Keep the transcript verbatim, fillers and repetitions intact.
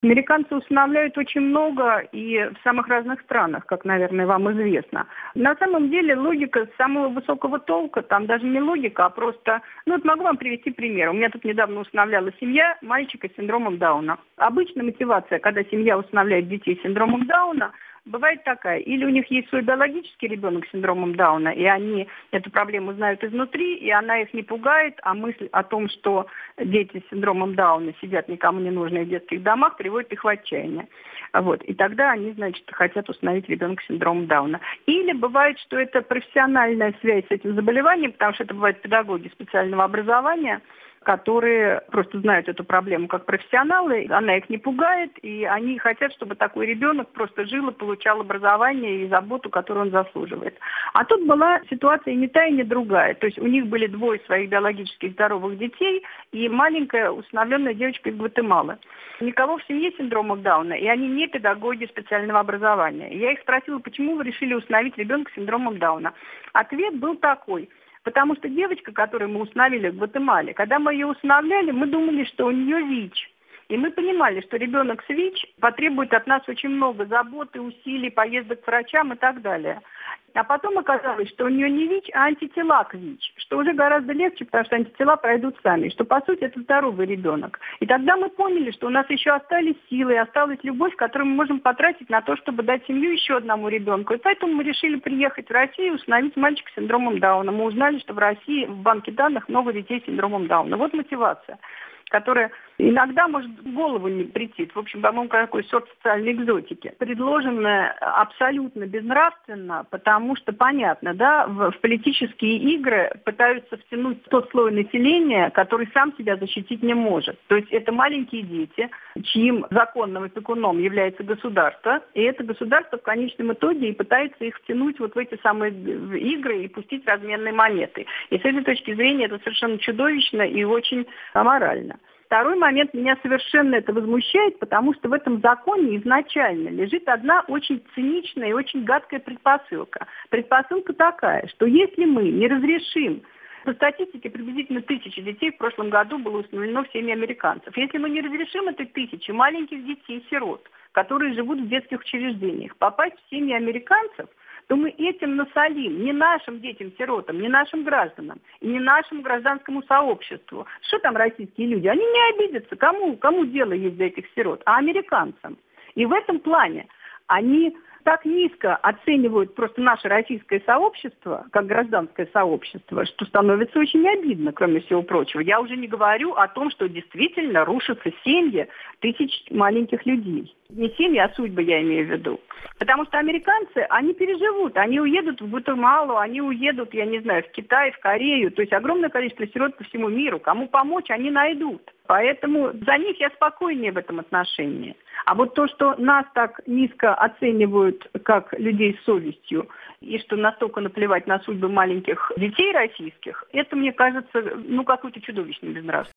Американцы усыновляют очень много и в самых разных странах, как, наверное, вам известно. На самом деле логика самого высокого толка, там даже не логика, а просто... Ну, вот могу вам привести пример. У меня тут недавно усыновляла семья мальчика с синдромом Дауна. Обычно мотивация, когда семья усыновляет детей с синдромом Дауна, бывает такая. Или у них есть свой биологический ребенок с синдромом Дауна, и они эту проблему знают изнутри, и она их не пугает, а мысль о том, что дети с синдромом Дауна сидят никому не нужные в детских домах, приводит их в отчаяние. Вот. И тогда они, значит, хотят усыновить ребенка с синдромом Дауна. Или бывает, что это профессиональная связь с этим заболеванием, потому что это бывают педагоги специального образования, которые просто знают эту проблему как профессионалы, она их не пугает, и они хотят, чтобы такой ребенок просто жил и получал образование и заботу, которую он заслуживает. А тут была ситуация ни та и ни другая. То есть у них были двое своих биологически здоровых детей и маленькая усыновленная девочка из Гватемалы. Никого в семье с синдромом Дауна, и они не педагоги специального образования. Я их спросила, почему вы решили усыновить ребенка с синдромом Дауна. Ответ был такой: потому что девочка, которую мы усыновили в Гватемале, когда мы ее усыновляли, мы думали, что у нее ВИЧ. И мы понимали, что ребенок с ВИЧ потребует от нас очень много заботы, усилий, поездок к врачам и так далее. А потом оказалось, что у нее не ВИЧ, а антитела к ВИЧ, что уже гораздо легче, потому что антитела пройдут сами, что, по сути, это здоровый ребенок. И тогда мы поняли, что у нас еще остались силы, осталась любовь, которую мы можем потратить на то, чтобы дать семью еще одному ребенку. И поэтому мы решили приехать в Россию и усыновить мальчика с синдромом Дауна. Мы узнали, что в России в банке данных много детей с синдромом Дауна. Вот мотивация, которая иногда может в голову не прийти. В общем, по-моему, какой сорт социальной экзотики. Предложенное абсолютно безнравственно, потому что, понятно, да, в, в политические игры пытаются втянуть тот слой населения, который сам себя защитить не может. То есть это маленькие дети, чьим законным опекуном является государство, и это государство в конечном итоге и пытается их втянуть вот в эти самые игры и пустить разменные монеты. И с этой точки зрения это совершенно чудовищно и очень аморально. Второй момент, меня совершенно это возмущает, потому что в этом законе изначально лежит одна очень циничная и очень гадкая предпосылка. Предпосылка такая, что если мы не разрешим, по статистике приблизительно тысяча детей в прошлом году было усыновлено в семьи американцев. Если мы не разрешим этой тысячи маленьких детей-сирот, которые живут в детских учреждениях, попасть в семьи американцев, то мы этим насолим не нашим детям-сиротам, не нашим гражданам и не нашему гражданскому сообществу. Что там российские люди? Они не обидятся. Кому, кому дело есть до этих сирот? А американцам. И в этом плане они так низко оценивают просто наше российское сообщество, как гражданское сообщество, что становится очень обидно, кроме всего прочего. Я уже не говорю о том, что действительно рушатся семьи тысяч маленьких людей. Не семьи, а судьбы я имею в виду. Потому что американцы, они переживут, они уедут в Гватемалу, они уедут, я не знаю, в Китай, в Корею. То есть огромное количество сирот по всему миру. Кому помочь, они найдут. Поэтому за них я спокойнее в этом отношении. А вот то, что нас так низко оценивают как людей с совестью, и что настолько наплевать на судьбы маленьких детей российских, это, мне кажется, ну, какое-то чудовищное безнравствие.